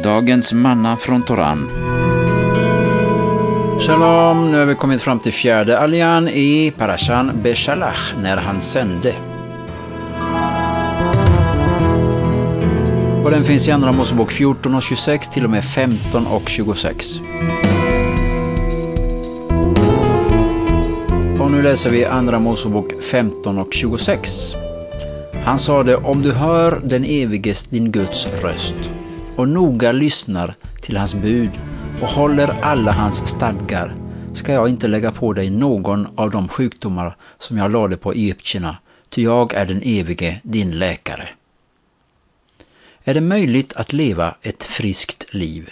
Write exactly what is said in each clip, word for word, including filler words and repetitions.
Dagens manna från Toran. Shalom, nu har vi kommit fram till fjärde aljan i Parashan Beshalach, när han sände. Och den finns i Andra Mosebok fjorton och tjugosex till och med femton och tjugosex. Och nu läser vi Andra Mosebok femton och tjugosex. Han sade: om du hör den eviges din Guds röst och noga lyssnar till hans bud och håller alla hans stadgar, ska jag inte lägga på dig någon av de sjukdomar som jag lade på egyptierna, ty jag är den evige din läkare. Är det möjligt att leva ett friskt liv?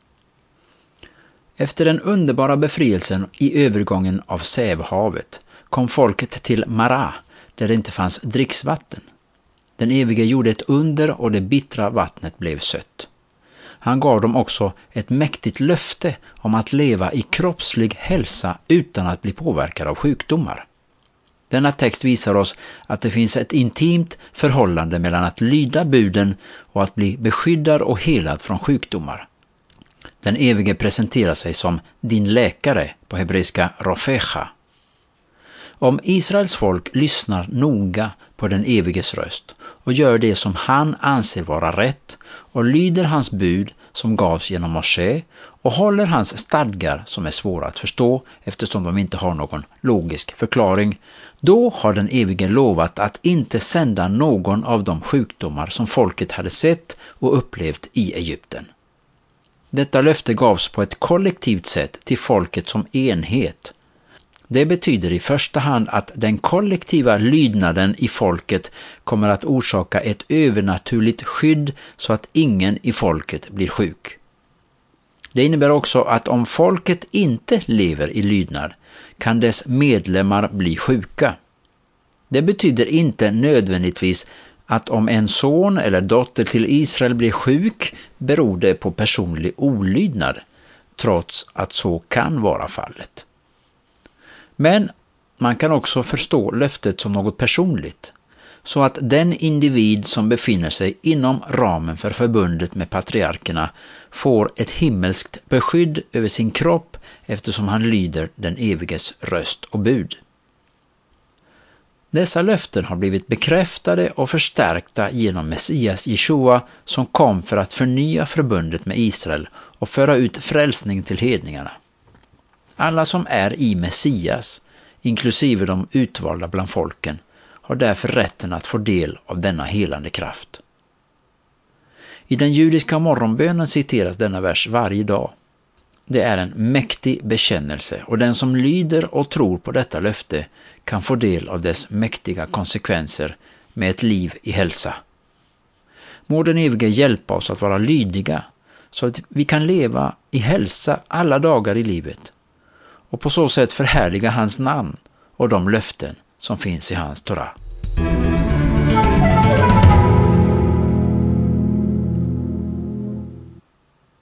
Efter den underbara befrielsen i övergången av Sävhavet kom folket till Mara, där det inte fanns dricksvatten. Den evige gjorde ett under och det bittra vattnet blev sött. Han gav dem också ett mäktigt löfte om att leva i kroppslig hälsa utan att bli påverkad av sjukdomar. Denna text visar oss att det finns ett intimt förhållande mellan att lyda buden och att bli beskyddad och helad från sjukdomar. Den evige presenterar sig som din läkare, på hebreiska rofecha. Om Israels folk lyssnar noga på den eviges röst och gör det som han anser vara rätt och lyder hans bud som gavs genom Moshe och håller hans stadgar som är svåra att förstå eftersom de inte har någon logisk förklaring, då har den evige lovat att inte sända någon av de sjukdomar som folket hade sett och upplevt i Egypten. Detta löfte gavs på ett kollektivt sätt till folket som enhet. Det betyder i första hand att den kollektiva lydnaden i folket kommer att orsaka ett övernaturligt skydd så att ingen i folket blir sjuk. Det innebär också att om folket inte lever i lydnad kan dess medlemmar bli sjuka. Det betyder inte nödvändigtvis att om en son eller dotter till Israel blir sjuk beror det på personlig olydnad, trots att så kan vara fallet. Men man kan också förstå löftet som något personligt, så att den individ som befinner sig inom ramen för förbundet med patriarkerna får ett himmelskt beskydd över sin kropp eftersom han lyder den eviges röst och bud. Dessa löften har blivit bekräftade och förstärkta genom Messias Jeshua som kom för att förnya förbundet med Israel och föra ut frälsning till hedningarna. Alla som är i Messias, inklusive de utvalda bland folken, har därför rätten att få del av denna helande kraft. I den judiska morgonbönen citeras denna vers varje dag. Det är en mäktig bekännelse och den som lyder och tror på detta löfte kan få del av dess mäktiga konsekvenser med ett liv i hälsa. Må den evige hjälpa oss att vara lydiga så att vi kan leva i hälsa alla dagar i livet och på så sätt förhärliga hans namn och de löften som finns i hans Torah.